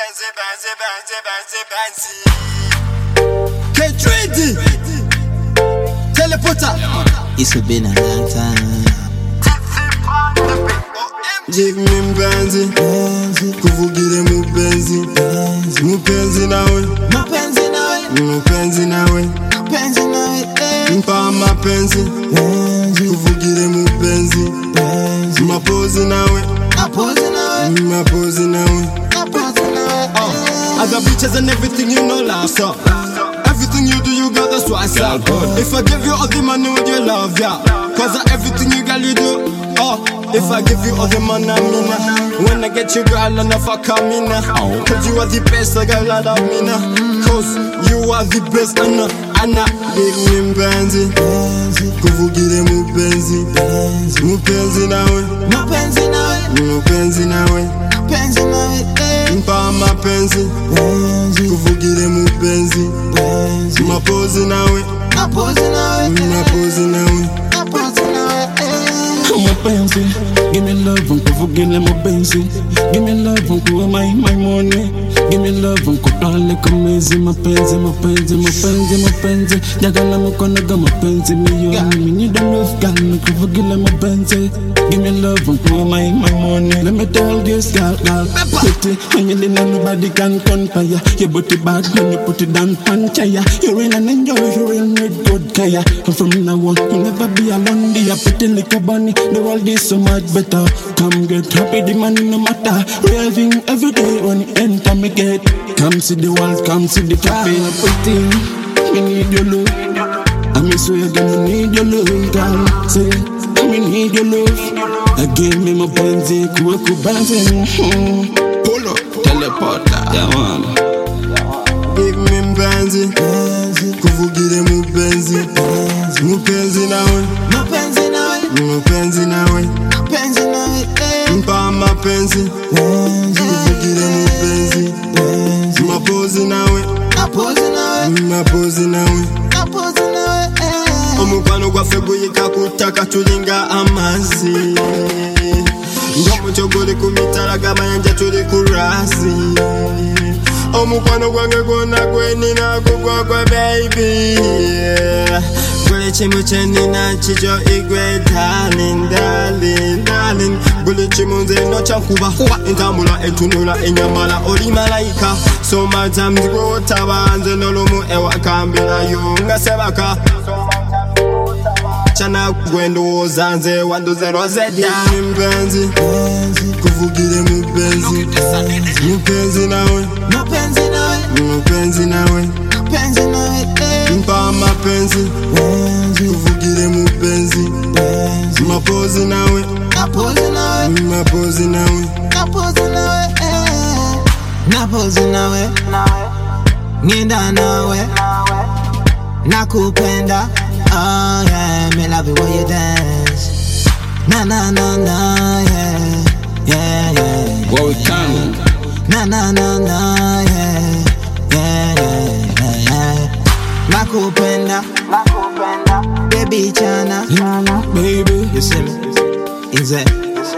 K3D Teleporter. It's been a long time. Give me mpenzi, kuvugire mupenzi, mupenzi nawe, mupenzi nawe, mpa mapenzi, kuvugire mupenzi, mapozi nawe, mapozi nawe. Other bitches and everything you know last up. Everything you do, you got that's what's up. If I give you all the money, would you love ya? Cause everything you got, you do. If I give you all the money, I mean when I get you, girl, and if I come in, cause you are the best, girl, I love me now. Cause you are the best, Anna, give me mpenzi, kuvugire mupenzi, mupenzi nawe, mupenzi nawe, mpa mapenzi, kuvugire mupenzi, mapozi nawe, mapozi nawe. Mapenzi, give me love and kuvugile mapenzi. Give me love and kuwa my money. Give me love and kutale kamezi. Mapenzi, jagala mukonaga mapenzi miyoni. Me need a love girl, kuvugile mapenzi. Give me love and kuwa my money. Let me tell this girl, pretty when you lean and nobody can compare ya. Your booty bad when you put it down panchaya. You real and enjoy, you real need good kaya. And from now on, you'll never be alone. You're pretty like a bunny. The world is so much better. Come get happy, the money no matter. Raving every day when you enter me gate. Come see the world, come see the cafe. Pretty, me need your love. I miss you again, me need your love, girl. Say, me need your love. Again, me my benzi, kuweku benzi. Pull up, teleporter, yeah man. Give me mpenzi, kuvugire mupenzi, mupenzi nawe, mupenzi nawe, mpa mapenzi, kuvugire mupenzi, mapozi nawe, mapozi nawe. Omukwano gwaffe guyika kutaka tulinga amazi. Ngomucyo guli ku mitala g'amayanja tuli ku rasi. Omukwano gwange gwonna gwenina gugwa gwe baby. Buli kimu kye nnina kikyo igwe darling. Buli kimu nze no kyankuba. Entambula etunula enyamala oli malayika. So much times gwe otaba nze n'olumu ewakambirayo nga sebaka. Chana gwe ndowooza nze wanduze rozedya. Mpenzi, kuvugire mupenzi, mupenzi nawe, mupenzi nawe, mpa mapenzi, kuvugire mupenzi, mapozi nawe, mapozi nawe, Napozi nawe, nienda nawe, nakupenda. Oh yeah, me love it when you dance. Na, yeah. What we can? Na, yeah. Nakupenda, baby chana, Baby, you see me? Is it?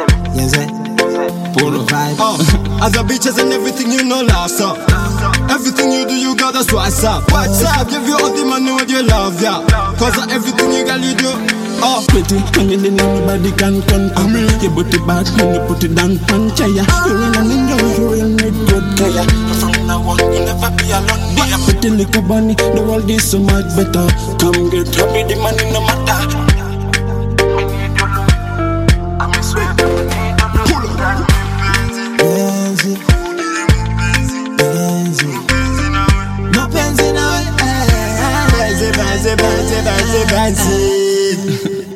pull up. Other bitches and everything you know last up. Everything you do, you got that's what's up. What's up? Give you all the money what you love, yeah. Cause everything you got, you do. Pretty when you lean and nobody can compare. Your booty bad when you put it down panchaya. You real and enjoy, you real need good kaya. From now on, you'll never be alone. You're pretty like a bunny. The world is so much better. Come get happy, the money no matter. Benzi.